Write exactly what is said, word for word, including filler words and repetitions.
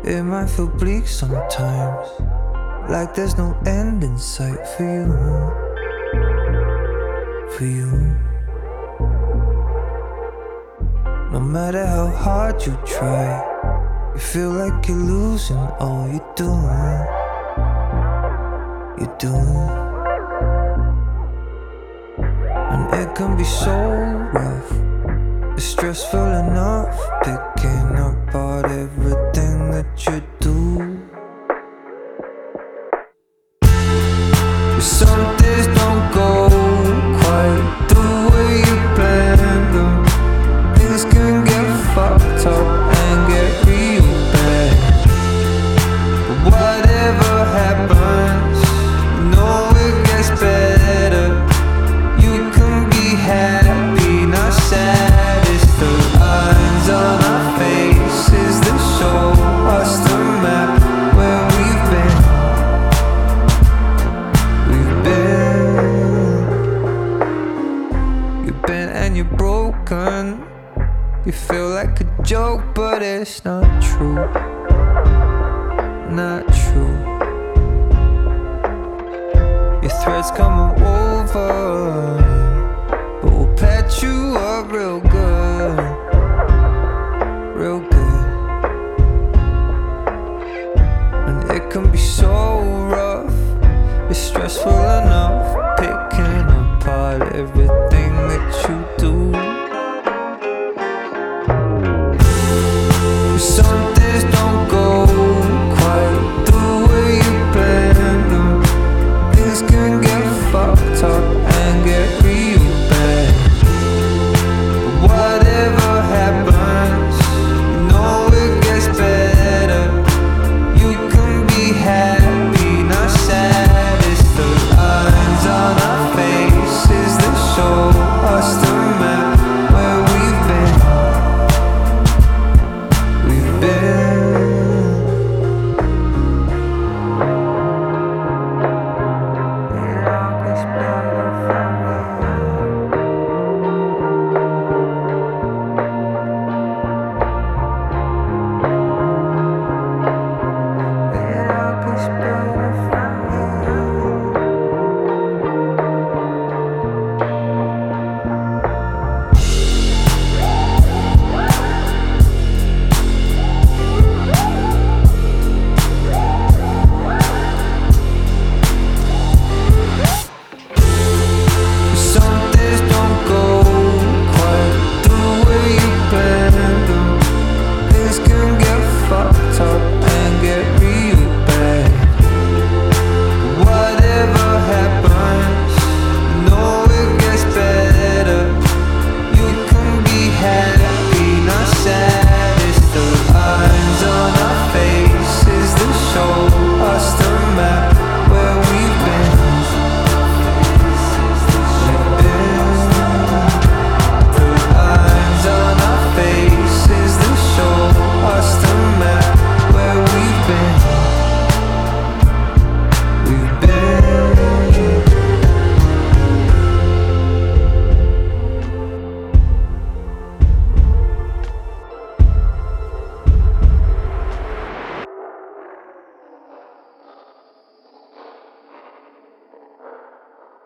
It might feel bleak sometimes, like there's no end in sight for you, for you. No matter how hard you try, you feel like you're losing all you're doing, you're doing. And it can be so rough, it's stressful enough, picking apart everything that you do. But some days don't go quite the way you planned them. Things can get fucked up and get real bad. But whatever happens, you know it gets better. You can be happy, not sad. It's the lines on our faces that show us the map where we've been. We've been. You've been and you're broken. You feel like a joke, but it's not true. Not true. Your threads coming over, but we'll patch you up real good, real good. And it can be so rough, it's stressful enough, pick